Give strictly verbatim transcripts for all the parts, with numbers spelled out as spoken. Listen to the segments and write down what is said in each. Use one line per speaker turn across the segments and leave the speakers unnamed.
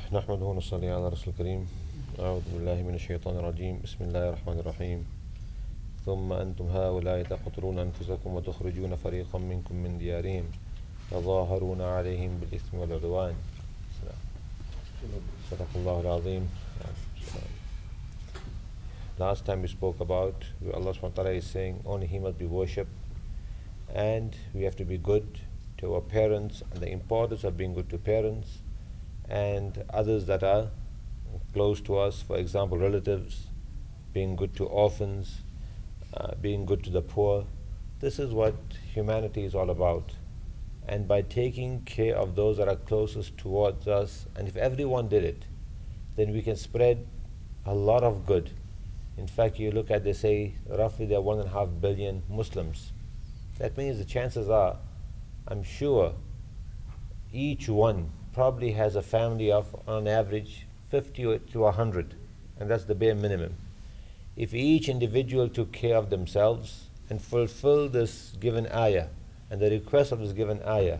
نحمده ونصلي على رسول الكريم أعوذ بالله من الشيطان الرجيم بسم الله الرحمن الرحيم ثم أنتم هؤلاء تقتلون أنفسكم وتخرجون فريقا منكم من ديارهم تظاهرون عليهم بالإثم والعدوان صدق الله العظيم. Last time we spoke about where Allah subhanahu wa ta'ala is saying only He must be worshipped, and we have to be good to our parents, and the importance of being good to parents and others that are close to us, for example relatives, being good to orphans, uh, being good to the poor. This is what humanity is all about. And by taking care of those that are closest towards us, and if everyone did it, then we can spread a lot of good. In fact, you look at, they say roughly there are one and a half billion Muslims. That means the chances are, I'm sure, each one probably has a family of, on average, fifty to one hundred, and that's the bare minimum. If each individual took care of themselves and fulfilled this given ayah, and the request of this given ayah,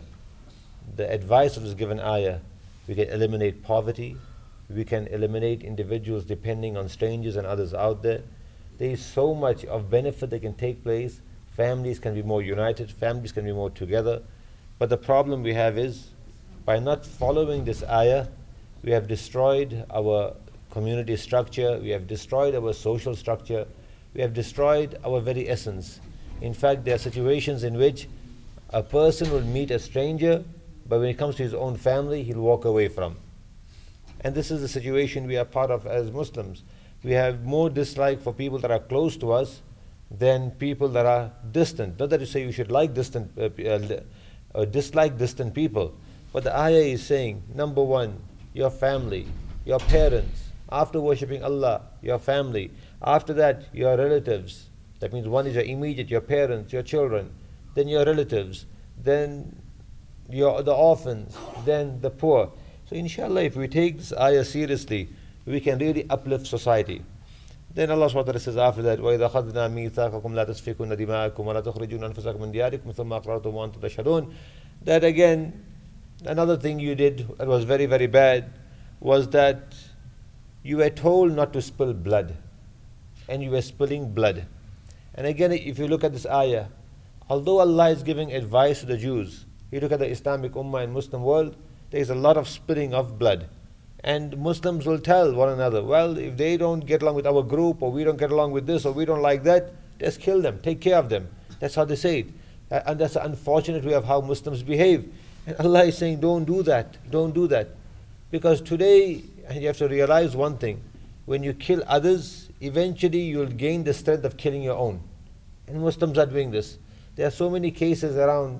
the advice of this given ayah, we can eliminate poverty, we can eliminate individuals depending on strangers and others out there. There is so much of benefit that can take place. Families can be more united, families can be more together. But the problem we have is, by not following this ayah, we have destroyed our community structure, we have destroyed our social structure, we have destroyed our very essence. In fact, there are situations in which a person will meet a stranger, but when it comes to his own family, he'll walk away from. And this is the situation we are part of as Muslims. We have more dislike for people that are close to us than people that are distant. Not that you say you should like distant, uh, uh, uh, dislike distant people, but the ayah is saying, number one, your family, your parents. After worshipping Allah, your family. After that, your relatives. That means one is your immediate, your parents, your children, then your relatives, then your the orphans, then the poor. So inshallah, if we take this ayah seriously, we can really uplift society. Then Allah subhanahu wa ta'ala says after that, وَإِذَا خَذْنَا مِيثَاقَكُمْ لَا تَسْفِكُونَ دِمَاءَكُمْ وَلَا تُخْرِجُونَ أَنفُسَكُمْ مِنْ دِيَارِكُمْ ثُمَّ أَقْرَرْتُمْ وَأَنْتُمْ تَشْهَدُونَ. That again, another thing you did that was very, very bad was that you were told not to spill blood, and you were spilling blood. And again, if you look at this ayah, although Allah is giving advice to the Jews, you look at the Islamic Ummah and Muslim world, there is a lot of spilling of blood. And Muslims will tell one another, well, if they don't get along with our group, or we don't get along with this, or we don't like that, just kill them, take care of them. That's how they say it. And that's an unfortunate way of how Muslims behave. And Allah is saying, don't do that, don't do that. Because today, and you have to realize one thing, when you kill others, eventually you'll gain the strength of killing your own. And Muslims are doing this. There are so many cases around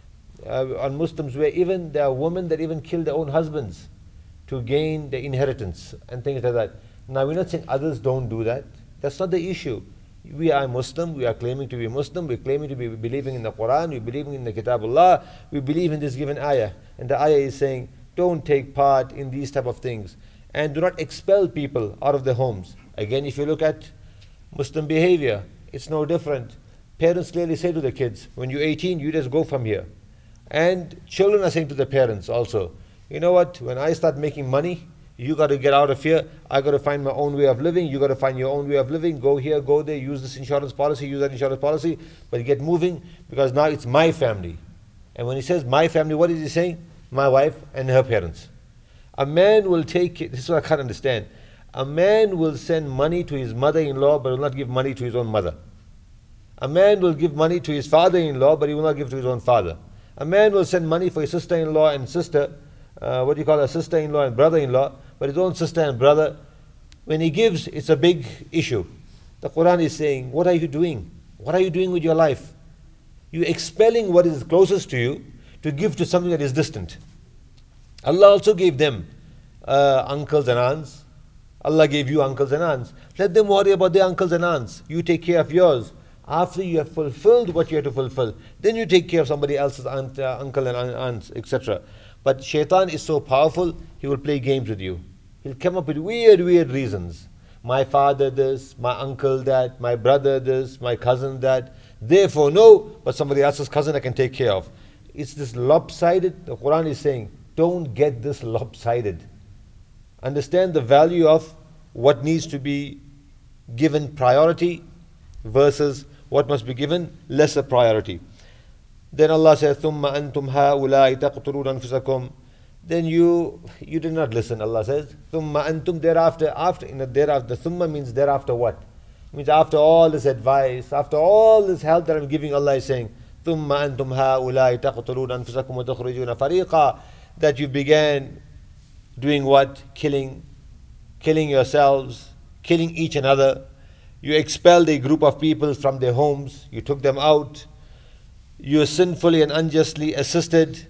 uh, on Muslims where even there are women that even kill their own husbands to gain the inheritance and things like that. Now we're not saying others don't do that. That's not the issue. We are Muslim, we are claiming to be Muslim, we're claiming to be believing in the Quran, we're believing in the Kitabullah, we believe in this given ayah. And the ayah is saying, don't take part in these type of things. And do not expel people out of their homes. Again, if you look at Muslim behavior, it's no different. Parents clearly say to the kids, when you're eighteen, you just go from here. And children are saying to the parents also, you know what, when I start making money, you got to get out of here. I got to find my own way of living. You got to find your own way of living. Go here, go there, use this insurance policy, use that insurance policy, but get moving, because now it's my family. And when he says my family, what is he saying? My wife and her parents. A man will take, this is what I can't understand. A man will send money to his mother-in-law, but will not give money to his own mother. A man will give money to his father-in-law, but he will not give to his own father. A man will send money for his sister-in-law and sister, uh, what do you call a sister-in-law and brother-in-law, but his own sister and brother, when he gives, it's a big issue. The Quran is saying, what are you doing? What are you doing with your life? You're expelling what is closest to you to give to something that is distant. Allah also gave them uh, uncles and aunts. Allah gave you uncles and aunts. Let them worry about their uncles and aunts. You take care of yours. After you have fulfilled what you have to fulfill, then you take care of somebody else's aunt, uh, uncle and aunts, et cetera. But shaitan is so powerful, he will play games with you. He'll come up with weird, weird reasons. My father this, my uncle that, my brother this, my cousin that. Therefore no, but somebody else's cousin I can take care of. It's this lopsided. The Quran is saying, don't get this lopsided. Understand the value of what needs to be given priority versus what must be given lesser priority. Then Allah says, ثُمَّ أَنْتُمْ هَؤُلَاءِ تَقْتُلُونَ أَنفُسَكُمْ. Then you you did not listen. Allah says, ثُمَّ أَنْتُمْ, thereafter, after, in the thereafter, ثُمَّ means thereafter what? It means after all this advice, after all this help that I'm giving, Allah is saying, ثُمَّ أَنْتُمْ هَؤُلَاءِ تَقْتُلُونَ أَنفُسَكُمْ وَتُخْرِجُونَ فَرِيقًا. That you began doing what? Killing, killing yourselves, killing each another. You expelled a group of people from their homes, you took them out. You sinfully and unjustly assisted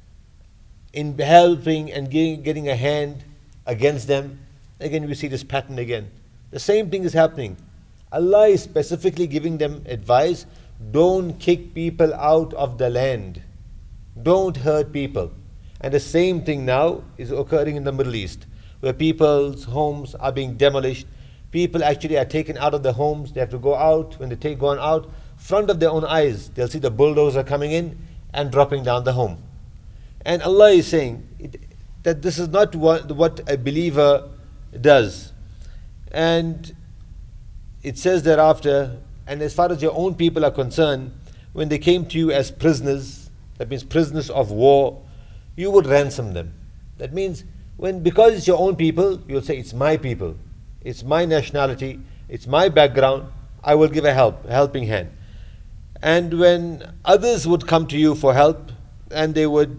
in helping and getting, getting a hand against them. Again, we see this pattern again. The same thing is happening. Allah is specifically giving them advice. Don't kick people out of the land. Don't hurt people. And the same thing now is occurring in the Middle East, where people's homes are being demolished. People actually are taken out of their homes. They have to go out. When they take gone out, front of their own eyes, they'll see the bulldozer coming in and dropping down the home. And Allah is saying it, that this is not what, what a believer does. And it says thereafter, and as far as your own people are concerned, when they came to you as prisoners, that means prisoners of war, you would ransom them. That means, when because it's your own people, you'll say, it's my people, it's my nationality, it's my background, I will give a help, a helping hand. And when others would come to you for help and they would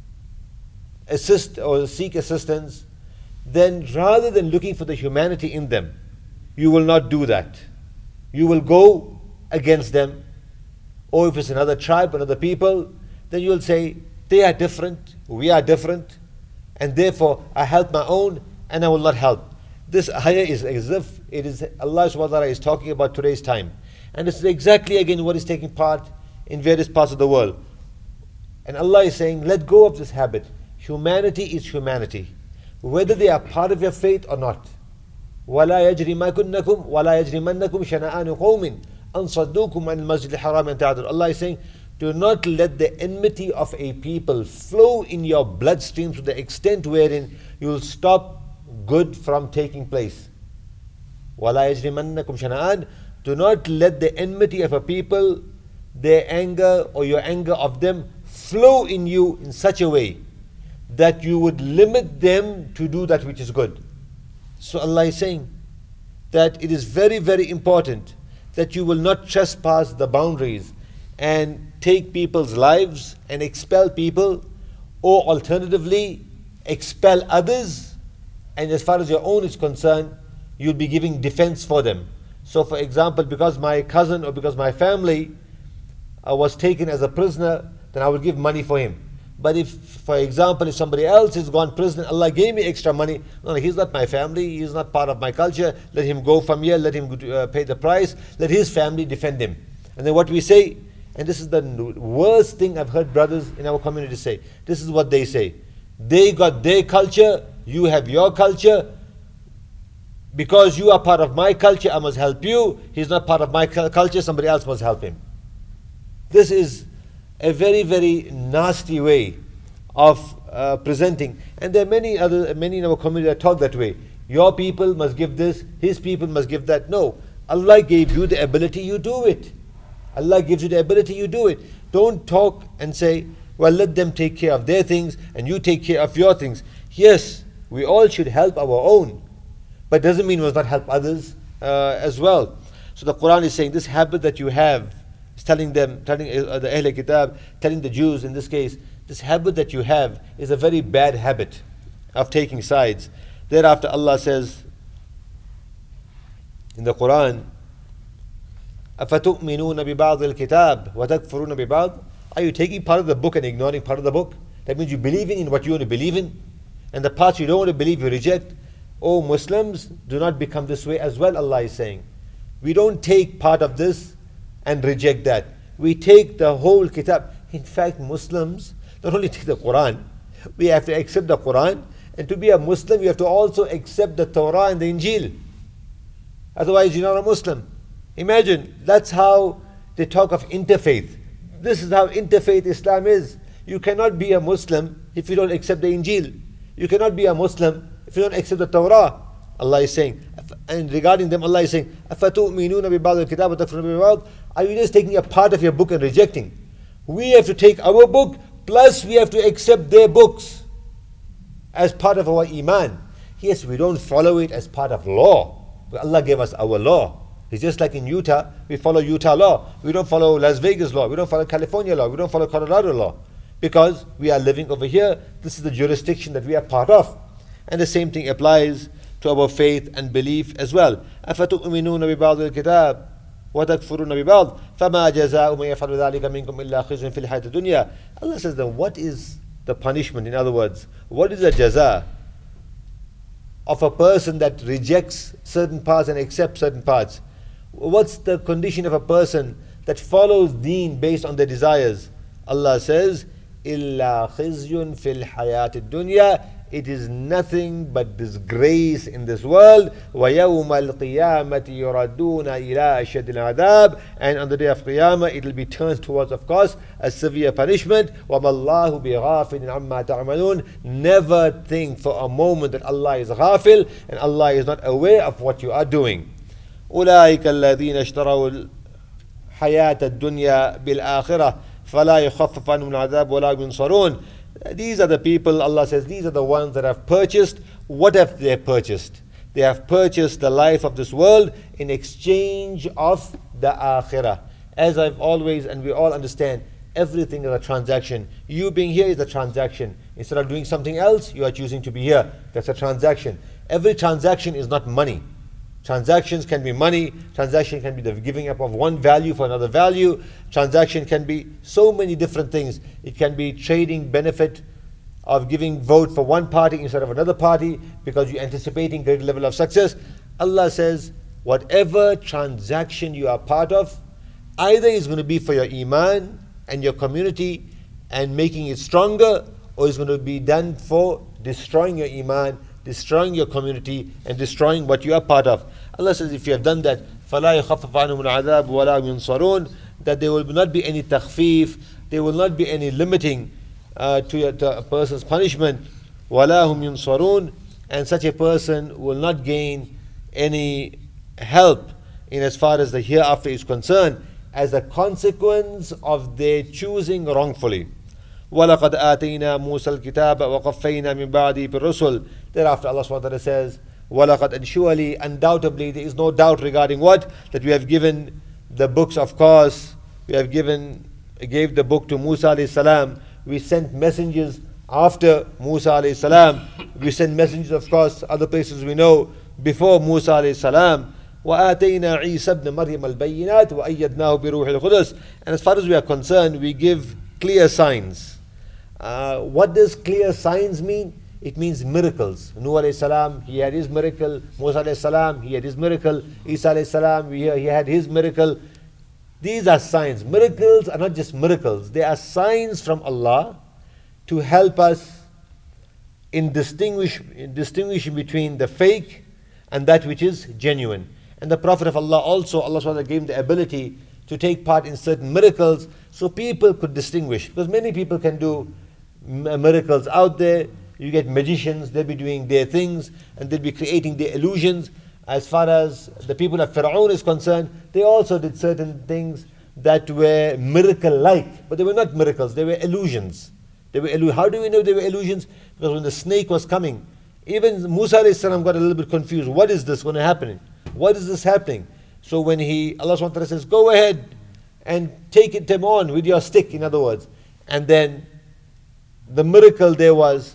assist or seek assistance, then rather than looking for the humanity in them, you will not do that. You will go against them. Or if it's another tribe, another people, then you will say, they are different, we are different, and therefore I help my own and I will not help. This ayah is as if it is Allah subhanahu wa ta'ala is talking about today's time. And this is exactly again what is taking part in various parts of the world. And Allah is saying, let go of this habit. Humanity is humanity, whether they are part of your faith or not. وَلَا يَجْرِمَنَّكُمْ وَلَا يَجْرِمَنَّكُمْ شَنَآنُ قَوْمٍ أَنْ صَدُّوكُمْ عَنِ الْمَسْجِدِ الْحَرَامِ أَنْ تَعْتَدُوا. Allah is saying, do not let the enmity of a people flow in your bloodstream to the extent wherein you will stop good from taking place. وَلَا يَجْرِمَنَّكُمْ شَنَآنُ. Do not let the enmity of a people, their anger or your anger of them, flow in you in such a way that you would limit them to do that which is good. So Allah is saying that it is very, very important that you will not trespass the boundaries and take people's lives and expel people, or alternatively expel others, and as far as your own is concerned, you'll be giving defense for them. So for example, because my cousin or because my family uh, was taken as a prisoner, then I will give money for him. But if, for example, if somebody else has gone prisoner, Allah gave me extra money, no, he's not my family, he's not part of my culture, let him go from here, let him uh, pay the price, let his family defend him. And then what we say, and this is the worst thing I've heard brothers in our community say, this is what they say, they got their culture, you have your culture, because you are part of my culture, I must help you, he's not part of my culture, somebody else must help him. This is a very, very nasty way of uh, presenting. And there are many other, many in our community that talk that way. Your people must give this, his people must give that. No, Allah gave you the ability, you do it. Allah gives you the ability, you do it. Don't talk and say, well, let them take care of their things and you take care of your things. Yes, we all should help our own, but doesn't mean we must not help others uh, as well. So the Quran is saying this habit that you have, is telling them, telling uh, the Ahl Kitab, telling the Jews in this case, this habit that you have is a very bad habit of taking sides. Thereafter Allah says in the Quran, أَفَتُؤْمِنُونَ بِبَعْضِ الْكِتَابِ وَتَكْفُرُونَ بِبَعْضِ. Are you taking part of the book and ignoring part of the book? That means you're believing in what you want to believe in, and the parts you don't want to believe you reject. Oh Muslims, do not become this way as well, Allah is saying. We don't take part of this and reject that. We take the whole kitab. In fact, Muslims not only take the Quran, we have to accept the Quran, and to be a Muslim you have to also accept the Torah and the Injil. Otherwise you're not a Muslim. Imagine, that's how they talk of interfaith. This is how interfaith Islam is. You cannot be a Muslim if you don't accept the Injil. You cannot be a Muslim if you don't accept the Torah, Allah is saying, and regarding them, Allah is saying, أَفَتُؤْمِنُونَ بِبَعْضِ الْكِتَابِ وَتَكْفُرُونَ بِبَعْضٍ? Are you just taking a part of your book and rejecting? We have to take our book, plus we have to accept their books as part of our iman. Yes, we don't follow it as part of law, but Allah gave us our law. It's just like in Utah, we follow Utah law. We don't follow Las Vegas law. We don't follow California law. We don't follow Colorado law. Because we are living over here. This is the jurisdiction that we are part of. And the same thing applies to our faith and belief as well. أَفَتُؤْمِنُونَ بِبَعْضِ الْكِتَابِ وَتَكْفُرُونَ بِبَعْضٍ فَمَا جَزَاءُ مَنْ يَفْعَلُ ذَلِكَ مِنْكُمْ إِلَّا خِزْيٌ فِي الْحَيَاةِ الدُّنْيَا. Allah says then, what is the punishment? In other words, what is the jaza of a person that rejects certain parts and accepts certain parts? What's the condition of a person that follows deen based on their desires? Allah says, إِلَّا خِزْيٌ فِي الْحَيَاةِ الدُّنْيَا. It is nothing but disgrace in this world. وَيَوْمَ الْقِيَامَةِ يُرَدُّونَ إِلَىٰ أَشَدِّ الْعَذَابِ. And on the day of Qiyamah, it will be turned towards, of course, a severe punishment. وَمَا اللَّهُ بِغَافِلٍ عَمَّا تَعْمَلُونَ. Never think for a moment that Allah is ghafil and Allah is not aware of what you are doing. أُولَٰئِكَ الَّذِينَ اشْتَرَوُا الْحَيَاةَ الدُّنْيَا بِالْآخِرَةِ فَلَا يُخَفَّفُ عَنْهُمُ الْعَذَابُ وَلَا يُنصَرُونَ. These are the people, Allah says, these are the ones that have purchased. What have they purchased? They have purchased the life of this world in exchange of the akhirah. As I've always, and we all understand, everything is a transaction. You being here is a transaction. Instead of doing something else, you are choosing to be here. That's a transaction. Every transaction is not money. Transactions can be money. Transaction can be the giving up of one value for another value. Transaction can be so many different things. It can be trading benefit of giving vote for one party instead of another party because you're anticipating great level of success. Allah says, whatever transaction you are part of, either is going to be for your iman and your community and making it stronger, or is going to be done for destroying your iman, destroying your community, and destroying what you are part of. Allah says, if you have done that, فَلَا يُخَفَّفَ عَنْهُمُ الْعَذَابُ وَلَا يُنصَرُونَ, that there will not be any takhfif, there will not be any limiting uh, to, a, to a person's punishment. وَلَا هُمْ يُنصَرُونَ, and such a person will not gain any help in as far as the hereafter is concerned as a consequence of their choosing wrongfully. وَلَقَدْ آتَيْنَا مُوسَى الْكِتَابَ وَقَفَّيْنَا مِنْ بَعْدِهِ بِالرُّسُلِ. Thereafter Allah subhanahu wa ta'ala says, وَلَقَدْ, and surely, undoubtedly, there is no doubt regarding what? That we have given the books, of course, we have given, gave the book to Musa alayhi salam. We sent messengers after Musa alayhi salam. We sent messengers, of course, other places we know, before Musa alayhi salam. وَآتَيْنَا عِيسَى ابْنَ مَرْيَمَ الْبَيِّنَاتِ وَأَيَّدْنَاهُ بِرُوحِ الْقُدُسِ. And as far as we are concerned, we give clear signs. Uh, what does clear signs mean? It means miracles. Nuh alayhi salam, he had his miracle. Musa alayhi salam, he had his miracle. Isa alayhi salam, he had his miracle. These are signs. Miracles are not just miracles. They are signs from Allah to help us in, distinguish, in distinguishing between the fake and that which is genuine. And the Prophet of Allah also, Allah subhanahu wa ta'ala gave him the ability to take part in certain miracles so people could distinguish. Because many people can do miracles out there. You get magicians, they'll be doing their things and they'll be creating their illusions. As far as the people of Fir'aun is concerned, they also did certain things that were miracle-like, but they were not miracles, they were illusions. They were illu- How do we know they were illusions? Because when the snake was coming, even Musa alayhi salam got a little bit confused. What is this going to happen? What is this happening? So when he, Allah subhanahu wa ta'ala says, go ahead and take it them on with your stick, in other words. And then the miracle there was,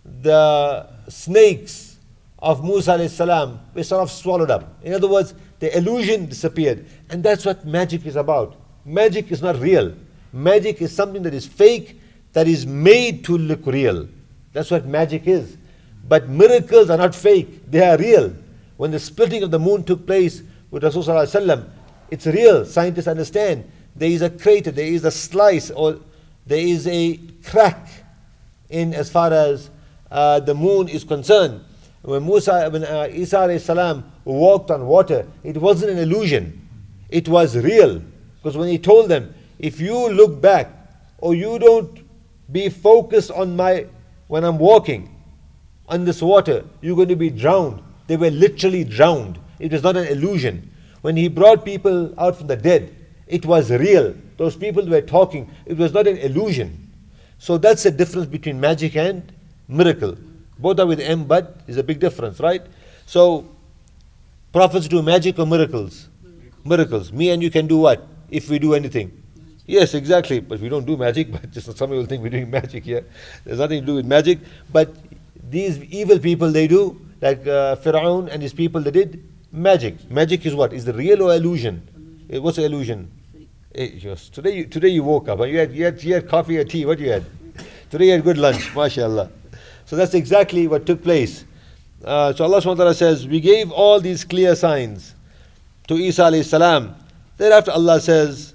the snakes of Musa alayhi salam were sort of swallowed up. In other words, the illusion disappeared. And that's what magic is about. Magic is not real. Magic is something that is fake, that is made to look real. That's what magic is. But miracles are not fake, they are real. When the splitting of the moon took place with Rasulullah, it's real. Scientists understand. There is a crater, there is a slice, or there is a crack in as far as uh, the moon is concerned. When Musa, when uh, Isa alayhi salam walked on water, it wasn't an illusion. It was real. Because when he told them, if you look back, or you don't be focused on my, when I'm walking, on this water, you're going to be drowned. They were literally drowned. It was not an illusion. When he brought people out from the dead, it was real. Those people were talking. It was not an illusion. So that's the difference between magic and miracle. Both are with M, but there's a big difference, right? So, prophets do magic or miracles? Miracles. Me and you can do what? If we do anything. Yes, exactly. But we don't do magic, but just some people think we're doing magic here. There's nothing to do with magic. But these evil people, they do, like uh, Fir'aun and his people, they did magic. Magic is what? Is the real or illusion? Uh, What's the illusion? Eh, just, today, you, today you woke up, you had, you, had, you had coffee or tea, what you had? Today you had good lunch, mashallah. So that's exactly what took place. Uh, so Allah subhanahu wa ta'ala says, we gave all these clear signs to Isa alayhi salam. Thereafter Allah says,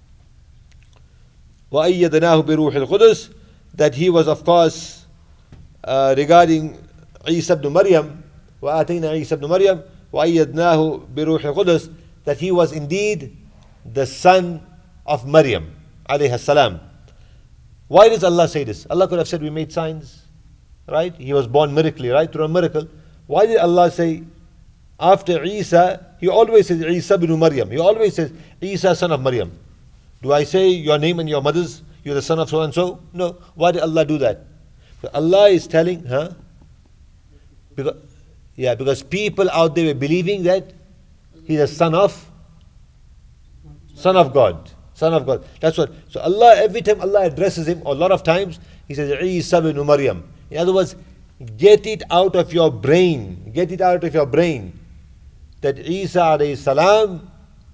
وَأَيَّدْنَاهُ بِرُوحِ الْقُدُسِ, that he was of course uh, regarding Isa ibn Maryam, وَآتَيْنَا Isa ibn Maryam, وَأَيَّدْنَاهُ بِرُوحِ الْقُدُسِ, that he was indeed the son of Maryam alayhi salam. Why does Allah say this? Allah could have said we made signs, right? He was born miraculously, right? Through a miracle. Why did Allah say after Isa, he always says Isa ibn Maryam. He always says Isa son of Maryam. Do I say your name and your mother's, you're the son of so and so? No. Why did Allah do that? So Allah is telling, huh? Because, yeah, because people out there were believing that he's a son of Son of God. Son of God. That's what. So Allah, every time Allah addresses him, or a lot of times, He says, Isa ibn Maryam. In other words, get it out of your brain. Get it out of your brain. That Isa alayhi salam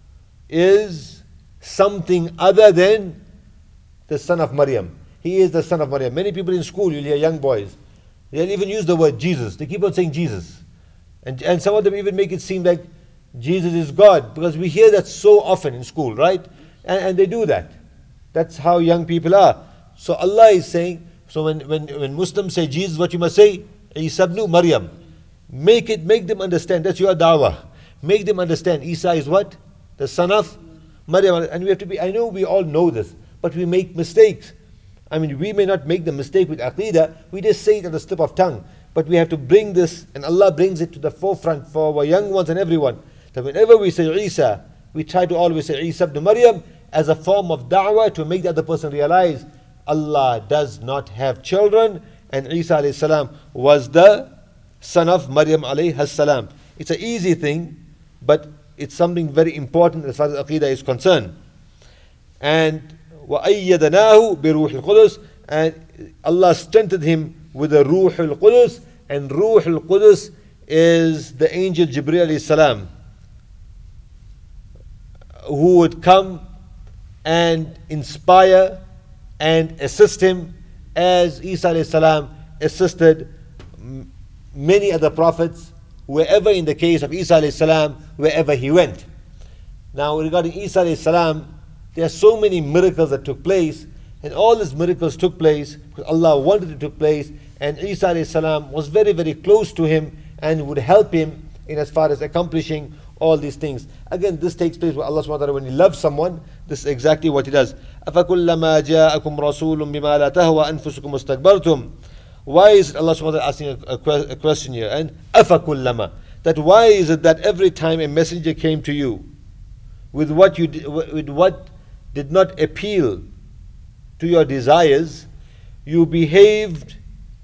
is something other than the son of Maryam. He is the son of Maryam. Many people in school, you'll hear young boys, they'll even use the word Jesus. They keep on saying Jesus. And, and some of them even make it seem like Jesus is God, because we hear that so often in school, right? And, and they do that. That's how young people are. So Allah is saying, so when, when, when Muslims say Jesus, what you must say? Isa ibn Maryam. Make it, make them understand. That's your dawah. Make them understand. Isa is what? The son of Maryam. And we have to be, I know we all know this, but we make mistakes. I mean, we may not make the mistake with Aqidah, we just say it on the slip of tongue. But we have to bring this, and Allah brings it to the forefront for our young ones and everyone. That whenever we say Isa, we try to always say Isa ibn Maryam as a form of da'wah to make the other person realize Allah does not have children, and Isa alayhi salam was the son of Maryam alayhi salam. It's an easy thing, but it's something very important as far as Aqidah is concerned. And وَأَيَّدْنَاهُ بِرُوحِ الْقُدُسِ, and Allah strengthened him with the Ruh al-Qudus, and Ruh al-Qudus is the angel Jibreel alayhi salam, who would come and inspire and assist him as Isa alayhi salam assisted many other prophets, wherever in the case of Isa alayhi salam, wherever he went. Now regarding Isa alayhi salam, there are so many miracles that took place, and all these miracles took place because Allah wanted it to take place, and Isa alayhi salam was very very close to him and would help him in as far as accomplishing all these things. Again, this takes place with Allah subhanahu wa ta'ala. When He loves someone, this is exactly what He does. أَفَكُلَّمَا جَاءَكُمْ رَسُولٌ بِمَا لَا تَهْوَى أَنفُسُكُمْ اسْتَكْبَرْتُمْ. Why is it Allah subhanahu wa ta'ala asking a, a, que- a question here? And أَفَكُلَّمَا, that why is it that every time a messenger came to you with what you di- with what did not appeal to your desires, you behaved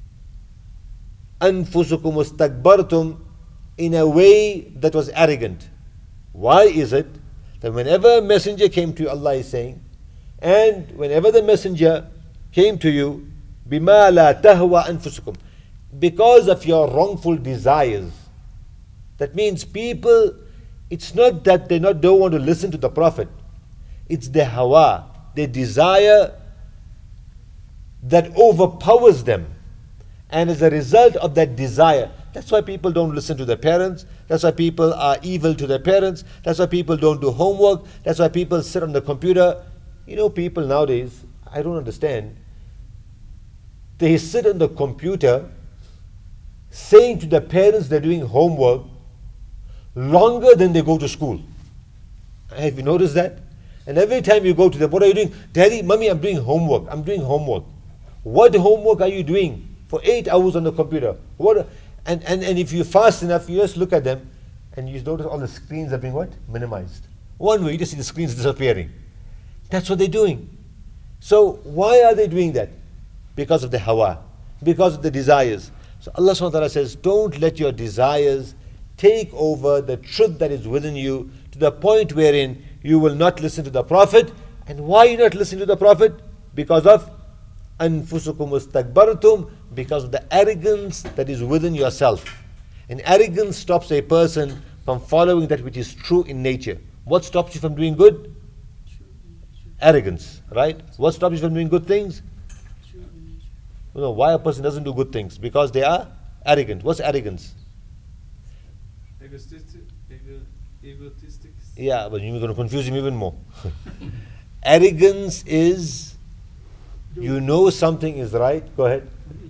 أَنفُسُكُمْ اسْتَكْبَرْتُمْ, in a way that was arrogant. Why is it that whenever a messenger came to you, Allah is saying, and whenever the messenger came to you, بِمَا لَا تَهْوَى أَنفُسُكُمْ, because of your wrongful desires. That means people, it's not that they not don't want to listen to the Prophet, it's their hawa, their desire that overpowers them. And as a result of that desire, that's why people don't listen to their parents. That's why people are evil to their parents. That's why people don't do homework. That's why people sit on the computer. You know, people nowadays, I don't understand. They sit on the computer saying to their parents they're doing homework longer than they go to school. Have you noticed that? And every time you go to them, what are you doing? Daddy, Mommy, I'm doing homework. I'm doing homework. What homework are you doing? for eight hours on the computer. What? And, and, and if you fast enough, you just look at them and you notice all the screens are being what? Minimized. One way, you just see the screens disappearing. That's what they're doing. So why are they doing that? Because of the hawa, because of the desires. So Allah subhanahu wa ta'ala says, don't let your desires take over the truth that is within you to the point wherein you will not listen to the Prophet. And why you not listening to the Prophet? Because of anfusukum mustakbartum, because of the arrogance that is within yourself. And arrogance stops a person from following that which is true in nature. What stops you from doing good? Arrogance, right? What stops you from doing good things? You know, why a person doesn't do good things? Because they are arrogant. What's arrogance?
Egotistic. Ego, egotistic.
Yeah, but you're going to confuse him even more. Arrogance is, you know something is right. Go ahead.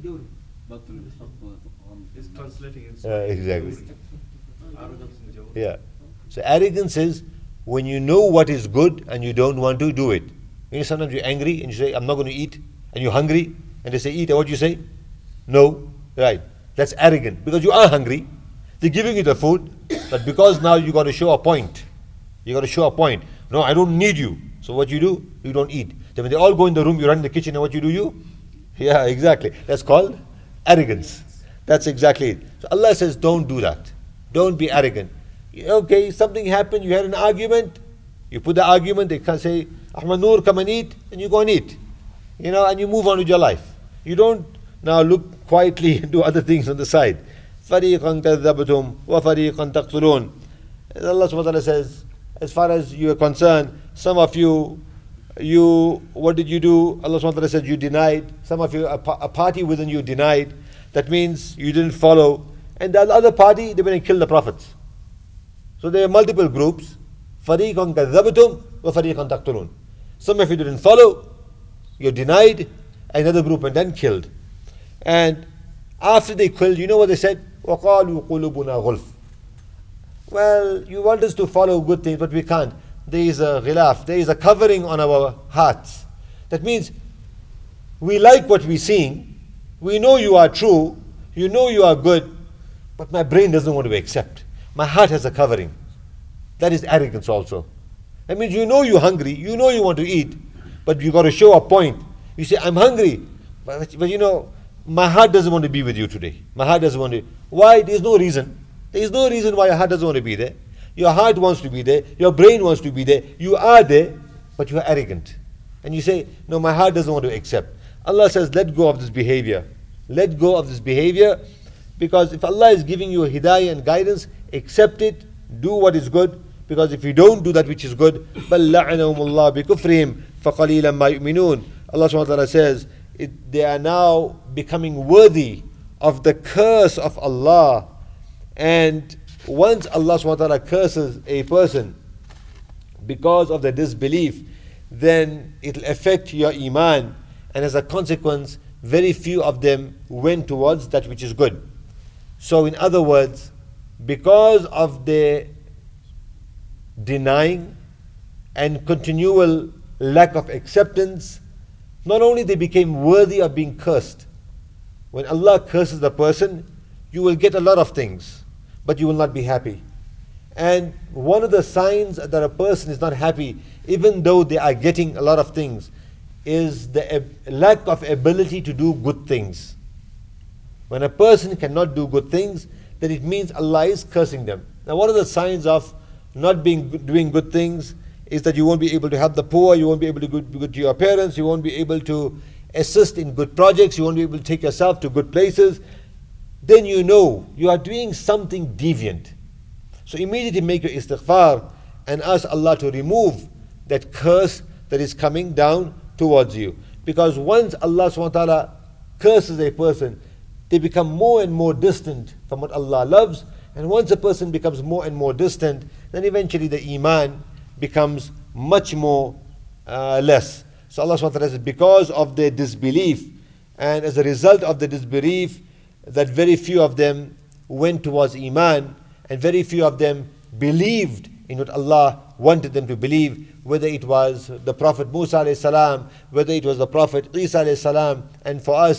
It's translating it.
Uh, exactly.
Arrogance in Jawab.
Yeah. So arrogance is when you know what is good and you don't want to do it. You know, sometimes you're angry and you say, I'm not going to eat, and you're hungry, and they say, eat, and what do you say? No. Right. That's arrogant because you are hungry. They're giving you the food, but because now you got to show a point. You got to show a point. No, I don't need you. So what you do? You don't eat. Then when they all go in the room, you run in the kitchen, and what you do? You? Yeah, exactly. That's called arrogance. That's exactly it. So Allah says, don't do that. Don't be arrogant. Okay, something happened, you had an argument, you put the argument, they can say, Ahmad Noor, come and eat, and you go and eat. You know, and you move on with your life. You don't now look quietly and do other things on the side. فَرِيقًا كَذَّبْتُمْ وَفَرِيقًا تَقْتُلُونَ. As Allah subhanahu wa ta'ala says, as far as you are concerned, some of you, you, what did you do? Allah subhanahu wa ta'ala said, you denied. Some of you, a, a party within you denied. That means you didn't follow. And the other party, they went and killed the prophets. So there are multiple groups. فَرِيقًا كَذَّبْتُمْ وَفَرِيقًا تَقْتُلُونَ. Some of you didn't follow, you denied, another group and then killed. And after they killed, you know what they said? وَقَالُوا قُلُوبُنَا غُلْفٌ. Well, you want us to follow good things, but we can't. There is a ghilaf, there is a covering on our hearts. That means we like what we're seeing, we know you are true, you know you are good, but my brain doesn't want to accept. My heart has a covering. That is arrogance also. That means you know you're hungry, you know you want to eat, but you got to show a point. You say, I'm hungry, but, but you know, my heart doesn't want to be with you today. My heart doesn't want to. Why? There's no reason. There is no reason why your heart doesn't want to be there. Your heart wants to be there, your brain wants to be there, you are there, but you are arrogant. And you say, no, my heart doesn't want to accept. Allah says, let go of this behavior. Let go of this behavior, because if Allah is giving you hidayah and guidance, accept it, do what is good, because if you don't do that which is good, بَلْ لَعَنَهُمُ اللَّهُ بِكُفْرِهِمْ فَقَلِيلًا مَا يُؤْمِنُونَ. Allah subhanahu wa ta'ala says, it, they are now becoming worthy of the curse of Allah. And once Allah subhanahu wa ta'ala curses a person because of the disbelief, then it will affect your iman, and as a consequence, very few of them went towards that which is good. So in other words, because of their denying and continual lack of acceptance, not only they became worthy of being cursed. When Allah curses the person, you will get a lot of things, but you will not be happy. And one of the signs that a person is not happy, even though they are getting a lot of things, is the ab- lack of ability to do good things. When a person cannot do good things, then it means Allah is cursing them. Now, one of the signs of not being doing good things is that you won't be able to help the poor, you won't be able to be good to your parents, you won't be able to assist in good projects, you won't be able to take yourself to good places. Then you know you are doing something deviant. So immediately make your istighfar and ask Allah to remove that curse that is coming down towards you. Because once Allah subhanahu wa ta'ala curses a person, they become more and more distant from what Allah loves. And once a person becomes more and more distant, then eventually the iman becomes much more uh, less. So Allah subhanahu wa ta'ala says, because of their disbelief, and as a result of the disbelief, that very few of them went towards iman, and very few of them believed in what Allah wanted them to believe, whether it was the Prophet Musa alayhi salam, whether it was the Prophet Isa alayhi salam, and for us,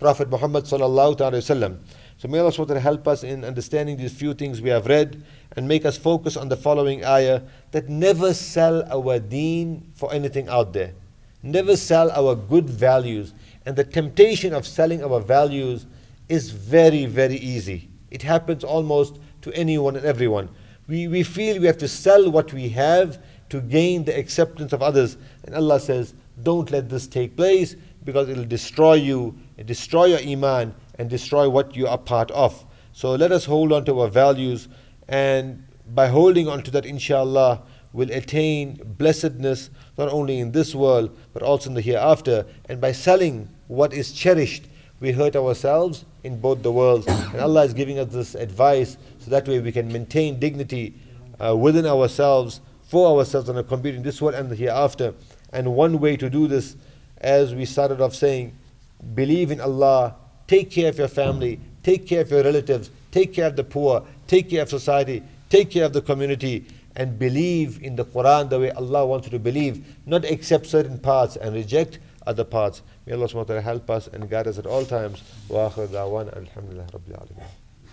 Prophet Muhammad sallallahu alaihi wasallam. So may Allah subhanahu wa ta'ala help us in understanding these few things we have read and make us focus on the following ayah, that never sell our deen for anything out there. Never sell our good values. And the temptation of selling our values is very, very easy. It happens almost to anyone and everyone. We, we feel we have to sell what we have to gain the acceptance of others. And Allah says, don't let this take place, because it will destroy you, destroy your iman, and destroy what you are part of. So let us hold on to our values, and by holding on to that, inshallah, we'll attain blessedness not only in this world but also in the hereafter. And by selling what is cherished, we hurt ourselves in both the worlds. And Allah is giving us this advice so that way we can maintain dignity uh, within ourselves, for ourselves, on a community in this world and the hereafter. And one way to do this, as we started off saying, believe in Allah, take care of your family, take care of your relatives, take care of the poor, take care of society, take care of the community, and believe in the Quran the way Allah wants you to believe, not accept certain parts and reject other parts. May Allah subhanahu wa ta'ala help us and guide us at all times. Wa akhir da'wana alhamdulillah rabbil alameen.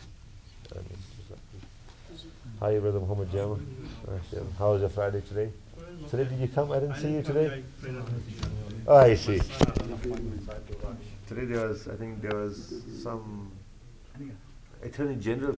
Hi, Brother Muhammad Jama. How was your Friday today? Today, did you come? I didn't see you today. Oh, I see. Today there was, I think there was some Attorney General